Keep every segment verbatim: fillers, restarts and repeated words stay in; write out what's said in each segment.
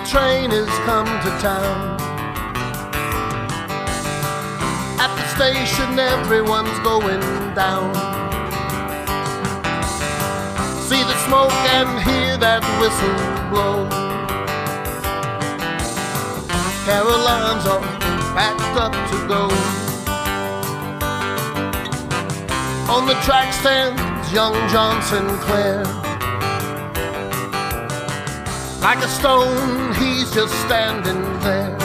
train has come to town. At the station everyone's going down. See the smoke and hear that whistle blow. Caroline's all packed up to go. On the track stands young John Sinclair. Like a stone, he's just standing there.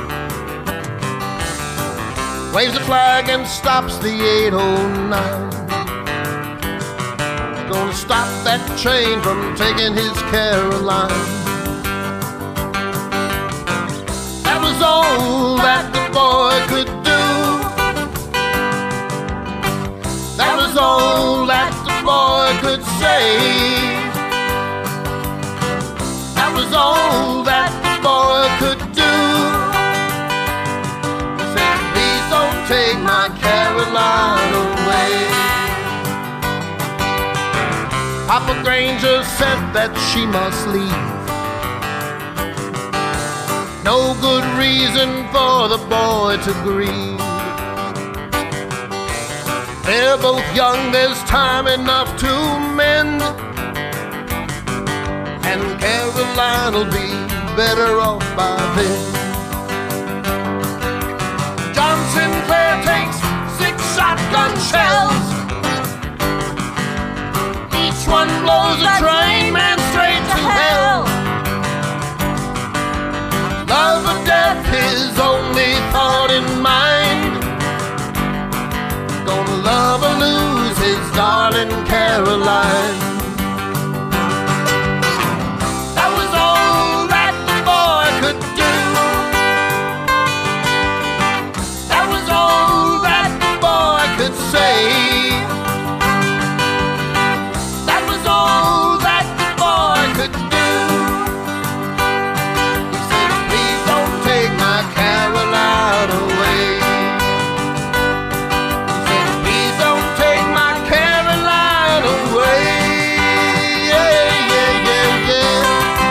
Waves a flag and stops the eight oh nine. Gonna stop that train from taking his Caroline. That was all that the boy could do. That was all that the boy could say. That was all that the boy could do. He said, please don't take my Caroline away. Papa Granger said that she must leave. No good reason for the boy to grieve. They're both young, there's time enough to mend. And Caroline will be better off by then. John Sinclair takes six shotgun shells. Each one blows a train man straight to hell. Love or death, his only thought in mind. Gonna love or lose his darling Caroline. That was all that the boy could do. He said, please don't take my Caroline away. He said, please don't take my Caroline away. Yeah, yeah, yeah, yeah.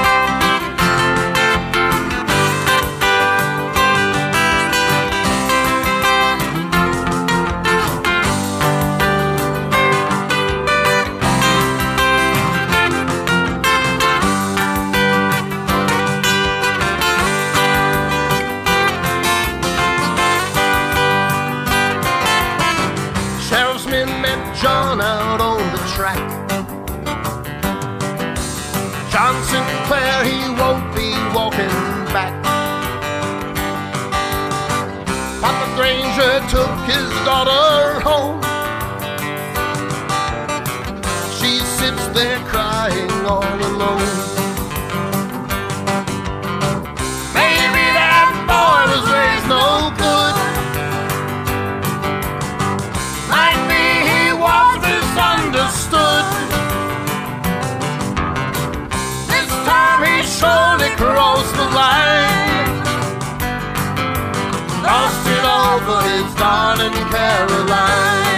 John out on the track. John Sinclair, he won't be walking back. Papa Granger took his daughter home. She sits there crying all alone. Maybe that boy was raised no good. Understood. This time he surely crossed the line. Lost it all for his darling Caroline.